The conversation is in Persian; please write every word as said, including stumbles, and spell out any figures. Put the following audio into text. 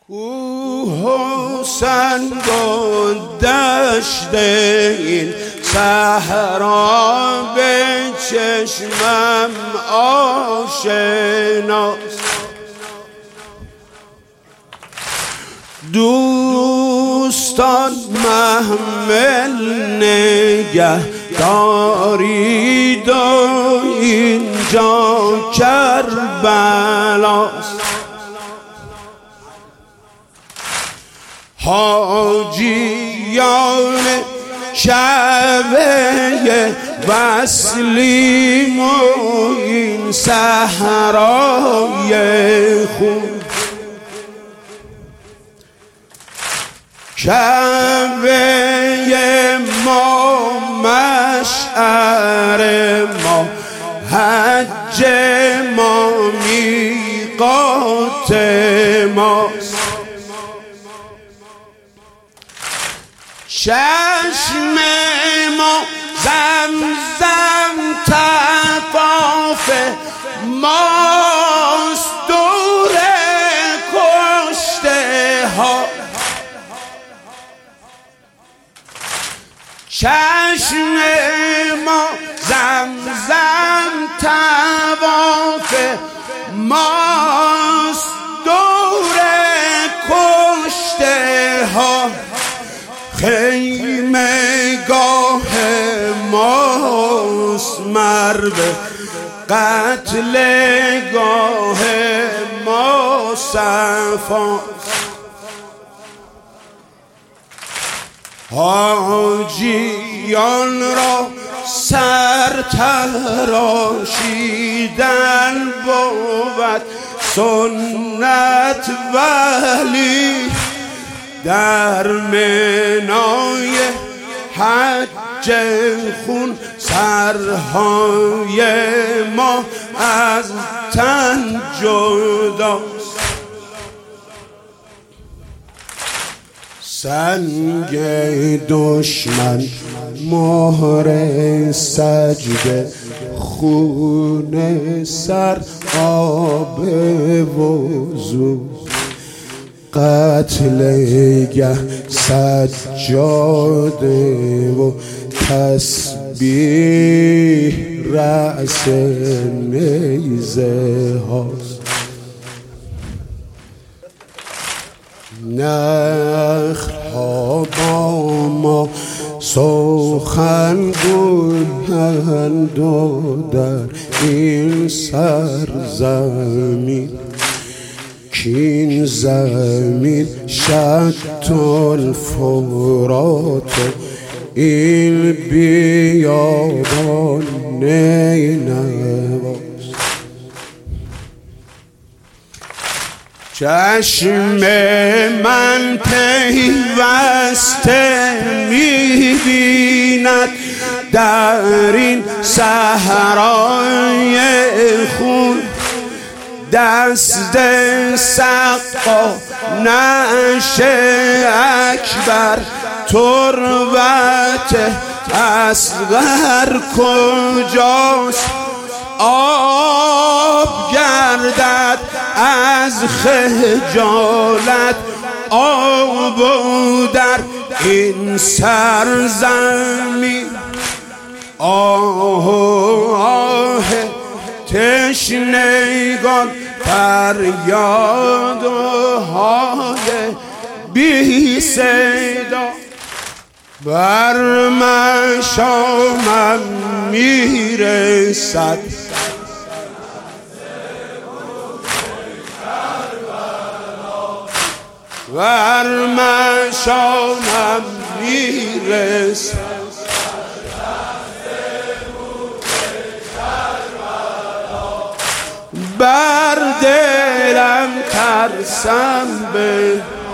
کوه و سنگ و دشت این صحرا به چشمم آشناست. دوستان محمل نگه دارید و اینجا کربلاست. حاجیان شعبه وصلیم و این صحرای خون، کعبه ما مشعر ما، حج ما میقات ماست. چشم ما زمزم طواف ماست، دور کشته ها. چشم ما زمزم طواف ماست، دور کشته ها. خیمه گاه ماست، مرد قتل گاه ما صفاست. حاجیان را سر تراشیدن بود سنت، ولی در منای حج خون سرهای ما از تن جداست. سنگ دشمن مهر سجده، خون سر آب وضو، قتل گه سجاده و تسبیح رأس نیزه هاست. نخل‌ها با ما سخن گویند و در این سرزمین، کین زمین شط الفرات، این بیابان نینواست. چشم من پیوسته می‌بیند در این صحرای خون، دست سقا نعش اکبر، تربت اصغر کجاست؟ آب گردد از خجالت، آب در این سرزمین. آه آه تشنگان، فریاد و های بی صدا، بر مشامم میرسد. بر مشامم میرسد. بر دلم ترسم به